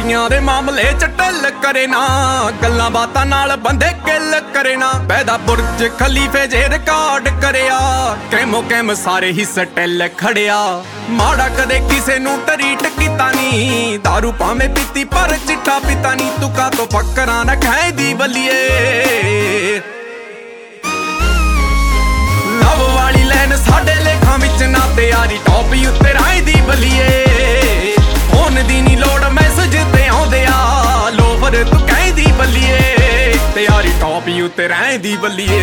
ਯਾਰੀਆਂ ਦੇ ਮਾਮਲੇ ਚ ਢਿੱਲ ਕਰੇ ਨਾ, ਗੱਲਾਂ ਬਾਤਾਂ ਨਾਲ ਬੰਦੇ ਕਿੱਲ ਕਰੇ ਨਾ। ਪੈਦਾ ਬੁਰਜ ਖਲੀਫੇ ਜੇ ਰਿਕਾਰਡ ਕਰਿਆ, ਕੈਮੋ ਕੈਮ ਸਾਰੇ ਹੀ ਸਟਿਲ ਖੜਿਆ। ਮਾੜਾ ਕਦੇ ਕਿਸੇ ਨੂੰ ਟਰੀਟ ਕੀਤਾ ਨੀ, ਦਾਰੂ ਭਾਵੇਂ ਪੀਤੀ ਪਰ ਚਿੱਟਾ ਪੀਤਾ ਨੀ। ਤੁਕਾਂ ਤੋਂ ਫੱਕਰਾਂ ਨਾ ਖਾਇਦੀ ਬੱਲੀਏ, ਲਵ ਵਾਲੀ ਲੈਨ ਸਾਡੇ ਲੇਖਾਂ ਵਿੱਚ ਨਾ ਤਿਆਰੀ। ਟੌਪ ਉੱਤੇ ਰਾਏ ਦੀ ਬੱਲੀਏ, ਫੋਨ ਦੀ ਨੀ ਲੋੜ ਮੈਸੇਜ ਤੇ ਆਉਂਦੇ ਆ। ਲੋਵਰ ਤੂੰ ਕਹਿੰਦੀ ਬੱਲੀਏ, ਤਿਆਰੀ ਟੌਪ ਉੱਤੇ ਰਾਏ ਦੀ ਬੱਲੀਏ।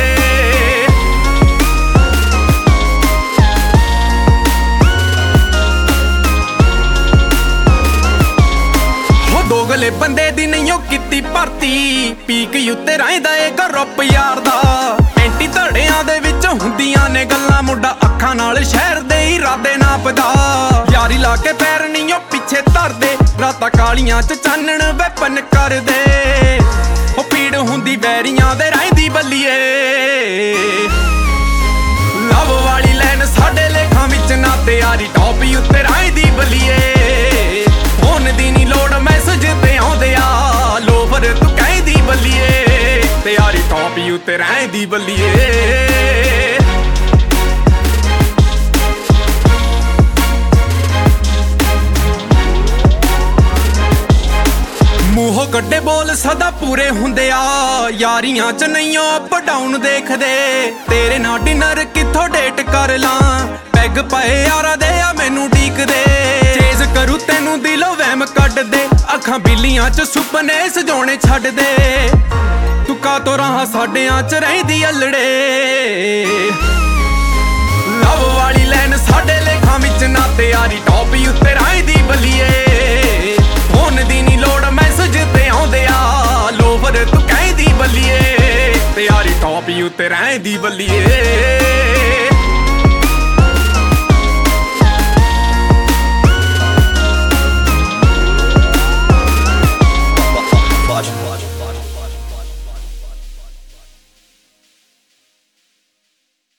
ਦੋਗਲੇ ਬੰਦੇ ਦੀ ਨਹੀਂ ਉਹ ਕੀਤੀ ਭਰਤੀ, ਪੀਕ ਉੱਤੇ ਰਹਿੰਦਾ ਏ ਗਰੁੱਪ ਯਾਰ ਦਾ। ਪੈਂਟੀ ਧੜਿਆਂ ਦੇ ਵਿੱਚ ਹੁੰਦੀਆਂ ਨੇ ਗੱਲਾਂ, ਮੁੰਡਾ ਅੱਖਾਂ ਨਾਲ ਸ਼ਹਿਰ ਦੇ ਇਰਾਦੇ ਨਾਪਦਾ। ਯਾਰੀ ਲਾ ਕੇ ਪੈਰ ਨਹੀਂ ਉਹ ਪਿੱਛੇ ਧਰਦੇ, ਰਾਤਾਂ ਕਾਲੀਆਂ ਚ ਚਾਨਣ ਵੈਪਨ ਕਰਦੇ। ਉਹ ਪੀੜ ਹੁੰਦੀ ਵੈਰੀਆਂ ਦੇ ਰਹਿੰਦੀ ਬੱਲੀਏ, ਲਵ ਵਾਲੀ ਲੈਨ ਸਾਡੇ ਲੇਖਾਂ ਵਿੱਚ ਨਾ ਤਿਆਰੀ। ਟੌਪ ਉੱਤੇ ਰਹਿੰਦੀ ਬੱਲੀਏ, ਫੋਨ ਦੀ ਨੀ ਲੋੜ ਮੈਸੇਜ ਤੇ ਆਉਂਦੇ ਆ। ਲੋਵਰ ਤੂੰ ਕਹਿੰਦੀ ਬੱਲੀਏ, ਤਿਆਰੀ ਟੌਪ ਉੱਤੇ ਰਹਿੰਦੀ ਬੱਲੀਏ। ਮੂੰਹੋਂ ਕੱਢੇ ਬੋਲ ਸਦਾ ਪੂਰੇ ਹੁੰਦੇ ਆ, ਯਾਰੀਆਂ ਚ ਨਹੀਂ ਅਪ ਡਾਊਨ ਦੇਖਦੇ। ਤੇਰੇ ਨਾਲ ਡਿਨਰ ਕਿੱਥੋਂ ਡੇਟ ਕਰ ਲਾਂ, ਪੈਗ ਪਏ ਯਾਰਾਂ ਦੇ ਆ ਮੈਨੂੰ ਡੀਕਦੇ। ਚੇਜ਼ ਕਰੂ ਤੈਨੂੰ ਦਿਲੋਂ ਵਹਿਮ ਕੱਢ ਦੇ, ਅੱਖਾਂ ਬਿੱਲੀਆਂ ਚ ਸੁਪਨੇ ਸਜਾਉਣੇ ਛੱਡ ਦੇ। ਤੁਕਾਂ ਤੋਂ ਰਾਹਾਂ ਸਾਡਿਆਂ ਚ ਰਹਿੰਦੀ ਅਲੜੇ, ਲਵ ਵਾਲੀ ਲੈਨ ਸਾਡੇ ਲੇਖਾਂ ਵਿੱਚ ਨਾ ਤਿਆਰੀ। ਟੌਪ ਉੱਤੇ ਰਹਿੰਦੀ ਬੱਲੀਏ, ਫੋਨ ਦੀ ਨੀ ਲੋੜ ਮੈਸੇਜ ਤੇ ਆਉਂਦੇ ਆ। ਲੋਵਰ ਤੂੰ ਕਹਿੰਦੀ ਬੱਲੀਏ, ਤਿਆਰੀ ਟੌਪ ਉੱਤੇ ਰਹਿੰਦੀ ਬੱਲੀਏ।